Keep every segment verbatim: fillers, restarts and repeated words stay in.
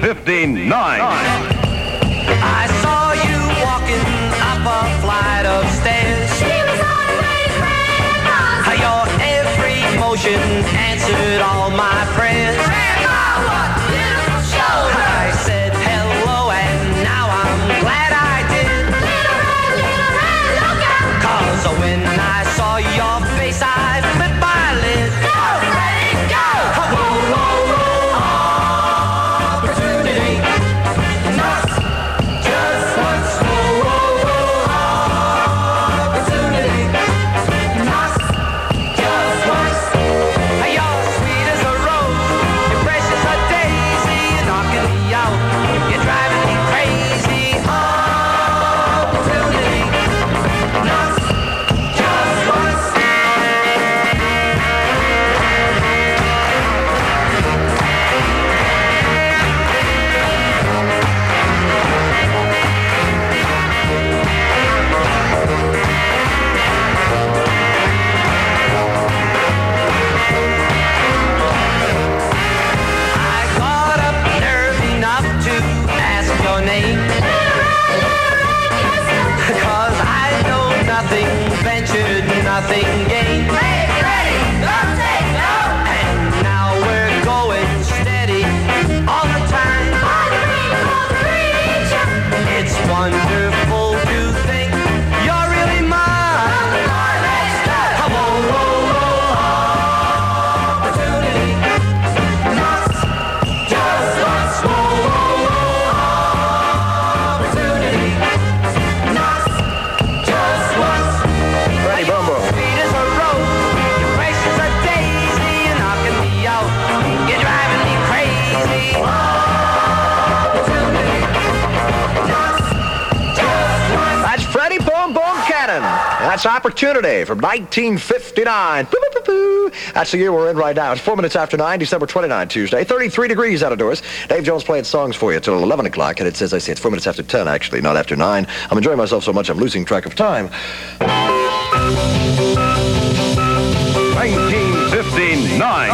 fifty-nine. I saw you walking up a flight of stairs. She was always grandma's. Your every motion answered all my prayers. Grandma, what beautiful shoulders. I said hello and now I'm glad I did. Little red, little red, look out. 'Cause when I saw your face I flipped my lid. Go, ready, go. Whoa, whoa, whoa. Opportunity. Not just once. Whoa, whoa, whoa. Opportunity. Not just once. You're sweet as a rose. You're fresh as a daisy. You're knocking me out. You're driving me crazy. Opportunity. Not just once. I got up nerve enough to ask your name. 'Cause I know nothing ventured, nothing gained. Ready, ready, go, take, go. And now we're going steady all the time. It's wonderful to think you're really mine. Whoa, whoa, whoa. Opportunity. Not just once. Whoa, whoa, whoa. Opportunity. Not just once. Freddie Boom Boom. Sweet as a rose. You're fresh as a daisy. You're knocking me out. You're driving me crazy. Opportunity. Not just once. That's Freddie Boom Boom Cannon. That's Opportunity from nineteen fifty-nine. Boo, boo, boo, boo. That's the year we're in right now. It's four minutes after nine, December twenty-ninth, Tuesday. thirty-three degrees out of doors. Dave Jones playing songs for you till eleven o'clock. And it says, I say, it's four minutes after ten, actually, not after nine. I'm enjoying myself so much I'm losing track of time. nineteen fifty-nine.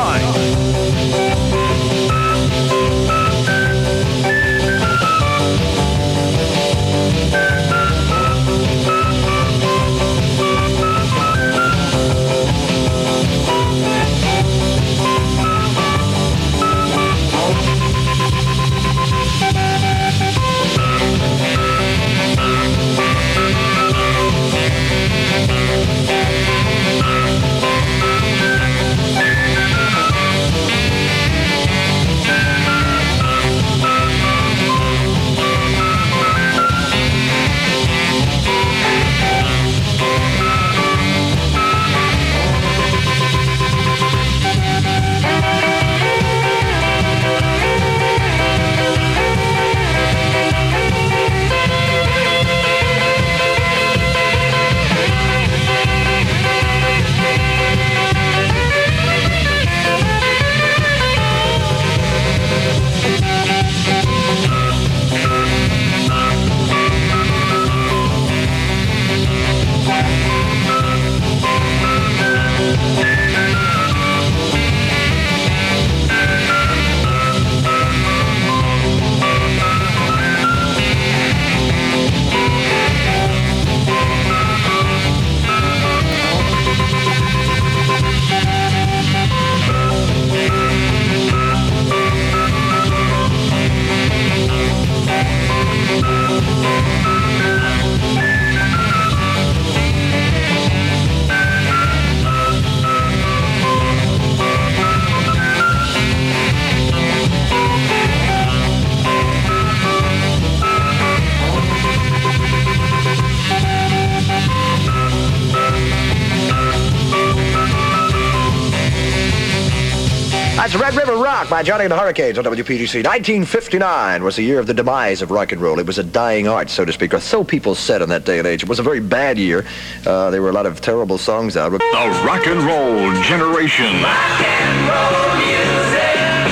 That's Red River Rock by Johnny and the Hurricanes on W P G C. nineteen fifty-nine was the year of the demise of rock and roll. It was a dying art, so to speak, or so people said in that day and age. It was a very bad year. Uh, there were a lot of terrible songs out. The rock and roll generation. Rock and roll music.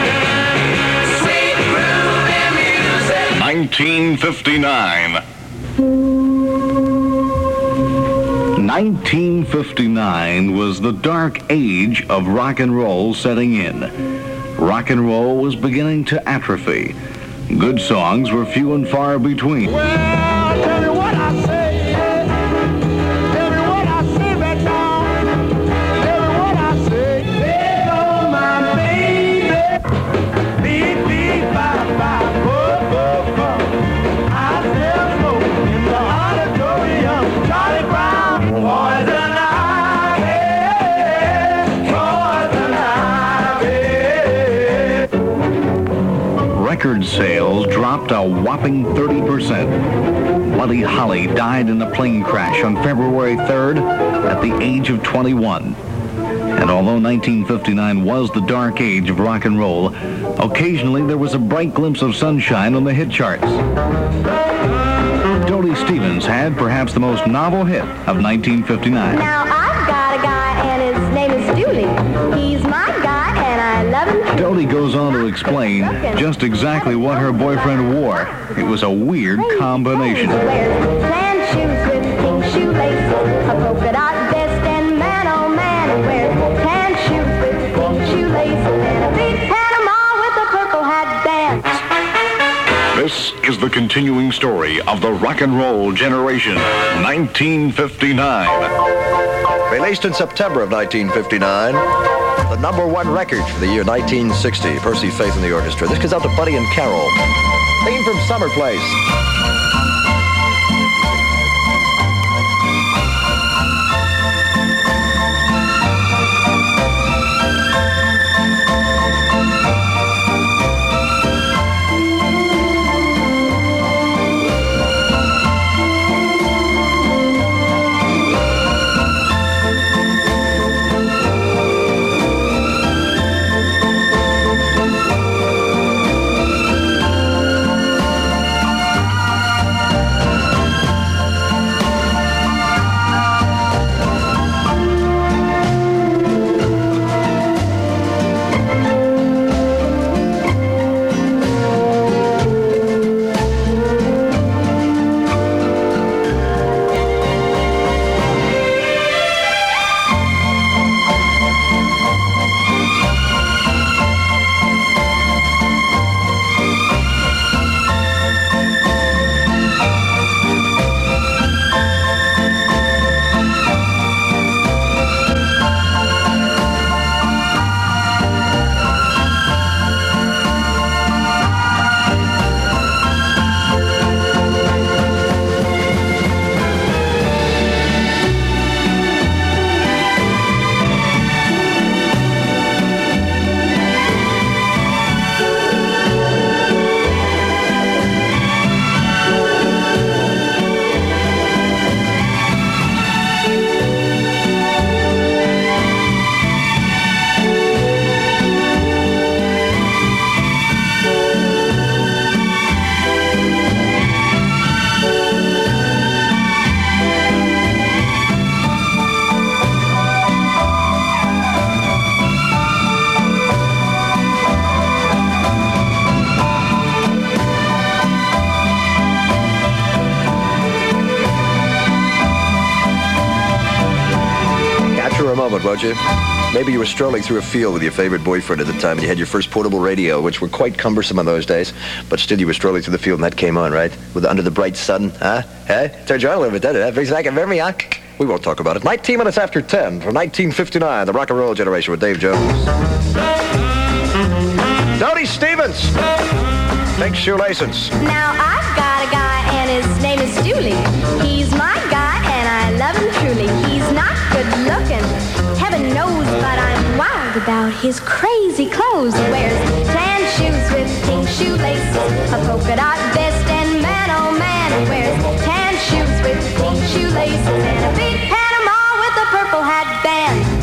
Sweet groovy music. nineteen fifty-nine. nineteen fifty-nine was the dark age of rock and roll setting in. rock and roll was beginning to atrophy. Good songs were few and far between. Well, tell me what I say. Tell me what I say right now. Tell me what I say. There go my baby. Beep, beep, bye, bye, bo, bo, bo. I sell smoke in the auditorium. Charlie Brown, poison ivy. Poison ivy. Record sales dropped a whopping thirty percent. Buddy Holly died in a plane crash on February third at the age of twenty-one. And although nineteen fifty-nine was the dark age of rock and roll, occasionally there was a bright glimpse of sunshine on the hit charts. Dodie Stevens had perhaps the most novel hit of nineteen fifty-nine. Now I've got a guy and his name is Dooley. He's my guy and I love him. Dodie goes on to explain just exactly what her boyfriend wore. It was a weird combination. He wears tan shoes with pink shoelaces, a polka dot vest, and man oh man, he wears tan shoes with pink shoelaces and a big Panama with a purple hat band. This is the continuing story of the rock and roll generation, nineteen fifty-nine. Released in September of nineteen fifty-nine, the number one record for the year nineteen sixty, Percy Faith and the Orchestra. This goes out to Buddy and Carol. Theme from Summer Place. Won't you? Maybe you were strolling through a field with your favorite boyfriend at the time and you had your first portable radio, which were quite cumbersome in those days, but still you were strolling through the field and that came on, right? With Under the Bright Sun, huh? Hey? Turned you on a little bit, didn't it? That brings back a memory, huh? We won't talk about it. nineteen minutes after ten from nineteen fifty-nine, the rock and roll generation with Dave Jones. Dodie Stevens! Pink shoelaces. Now I've got a guy and his name is Dooley. He's my guy and I love him truly. He's not good looking, heaven knows, but I'm wild about his crazy clothes. He wears tan shoes with pink shoelaces, a polka dot vest, and man oh man, he wears tan shoes with pink shoelaces and a big Panama with a purple hat band.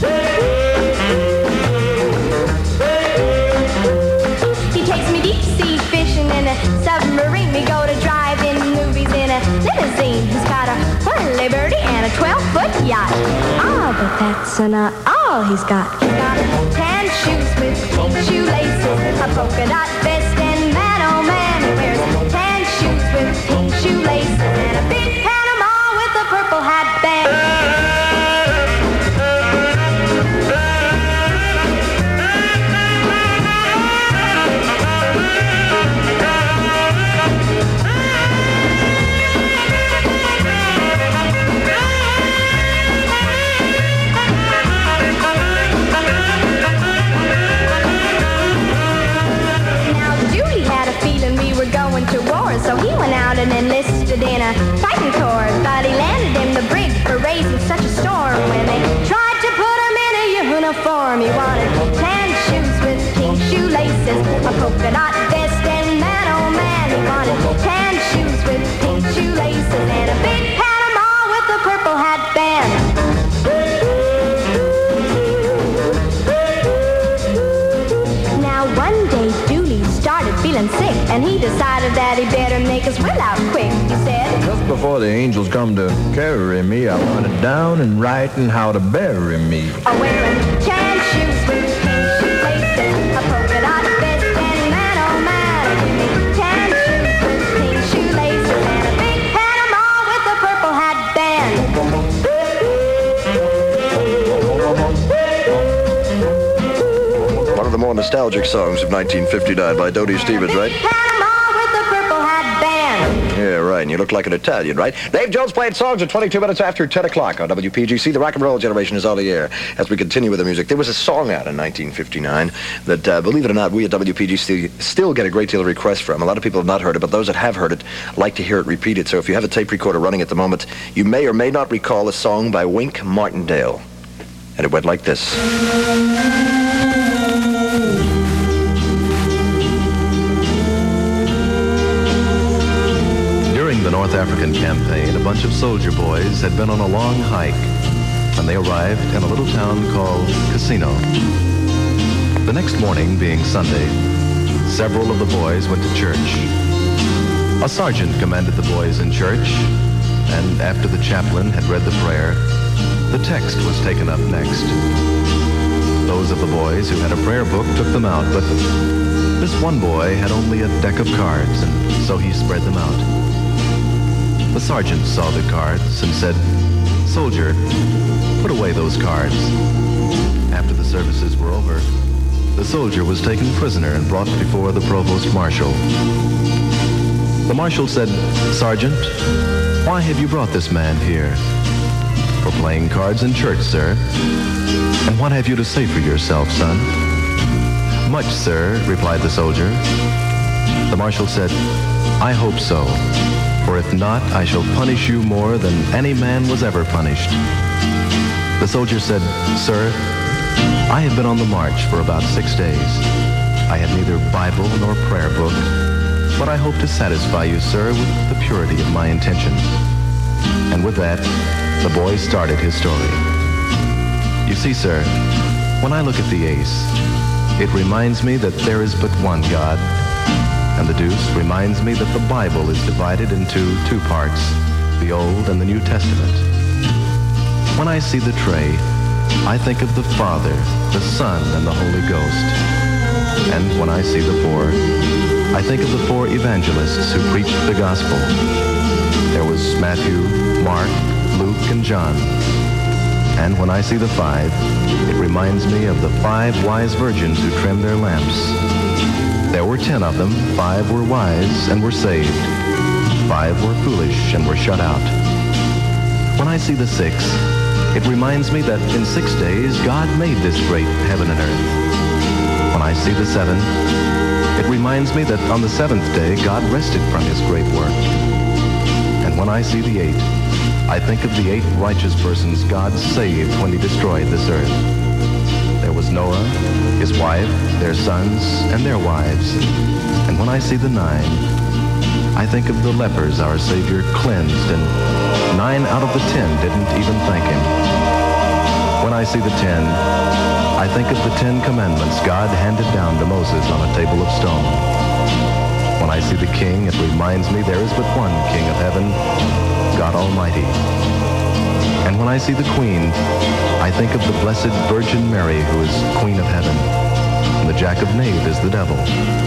He takes me deep sea fishing in a submarine. We go to drive-in movies in a limousine. He's got a whirly birdie and a twelve-foot yacht. Ah, but that's not all he's got. He's got tan shoes with pink shoelaces, a polka dot vest, and man oh man, he wears tan shoes with pink shoelaces and a big Panama with a purple hat band. feeling sick, and he decided that he better make his will out quick. He said, just before the angels come to carry me, I want it down and writing how to bury me. I'm wearing tan shoes with pink shoelaces, a polka dot vest, and man, oh man, give me tan shoes with pink shoelaces, and a big Panama with a purple hat band. One of the more nostalgic songs of nineteen fifty-nine by Dodie Stevens, right? Panama with the purple hat band. Yeah, right. And you look like an Italian, right? Dave Jones playing songs at twenty-two minutes after ten o'clock on W P G C. The rock and roll generation is on the air as we continue with the music. There was a song out in nineteen fifty-nine that, uh, believe it or not, we at W P G C still get a great deal of requests from. A lot of people have not heard it, but those that have heard it like to hear it repeated. So if you have a tape recorder running at the moment, you may or may not recall a song by Wink Martindale. And it went like this. During the North African campaign, a bunch of soldier boys had been on a long hike when they arrived in a little town called Casino. The next morning, being Sunday, several of the boys went to church. A sergeant commanded the boys in church, and after the chaplain had read the prayer, the text was taken up next. Those of the boys who had a prayer book took them out, but this one boy had only a deck of cards, and so he spread them out. The sergeant saw the cards and said, "Soldier, put away those cards." After the services were over, the soldier was taken prisoner and brought before the provost marshal. The marshal said, "Sergeant, why have you brought this man here?" "For playing cards in church, sir." "And what have you to say for yourself, son?" "Much, sir," replied the soldier. The marshal said, "I hope so. For if not, I shall punish you more than any man was ever punished." The soldier said, "Sir, I have been on the march for about six days. I had neither Bible nor prayer book, but I hope to satisfy you, sir, with the purity of my intentions." And with that, the boy started his story. "You see, sir, when I look at the ace, it reminds me that there is but one God. And the deuce reminds me that the Bible is divided into two parts, the Old and the New Testament. When I see the tray, I think of the Father, the Son, and the Holy Ghost. And when I see the four, I think of the four evangelists who preached the gospel. There was Matthew, Mark, Luke, and John. And when I see the five, it reminds me of the five wise virgins who trimmed their lamps. There were ten of them. Five were wise and were saved. Five were foolish and were shut out. When I see the six, it reminds me that in six days God made this great heaven and earth. When I see the seven, it reminds me that on the seventh day God rested from his great work. And when I see the eight, I think of the eight righteous persons God saved when he destroyed this earth. There was Noah, his wife, their sons, and their wives. And when I see the nine, I think of the lepers our Savior cleansed, and nine out of the ten didn't even thank him. When I see the ten, I think of the Ten Commandments God handed down to Moses on a table of stone. When I see the King, it reminds me there is but one King of heaven, God Almighty. And when I see the Queen, I think of the Blessed Virgin Mary, who is Queen of Heaven, and the Jack of Knave is the devil.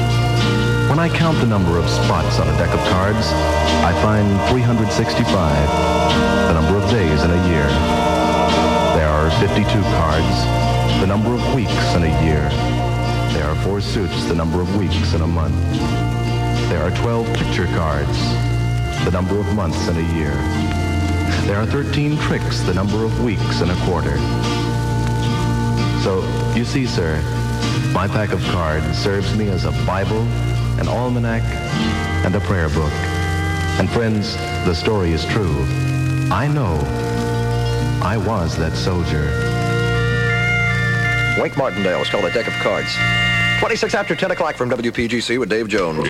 When I count the number of spots on a deck of cards, I find three hundred sixty-five, the number of days in a year. There are fifty-two cards, the number of weeks in a year. There are four suits, the number of weeks in a month. There are twelve picture cards, the number of months in a year. There are thirteen tricks, the number of weeks in a quarter. So, you see, sir, my pack of cards serves me as a Bible, an almanac, and a prayer book. And friends, the story is true. I know. I was that soldier. Wink Martindale is called A Deck of Cards. twenty-six after ten o'clock from W P G C with Dave Jones.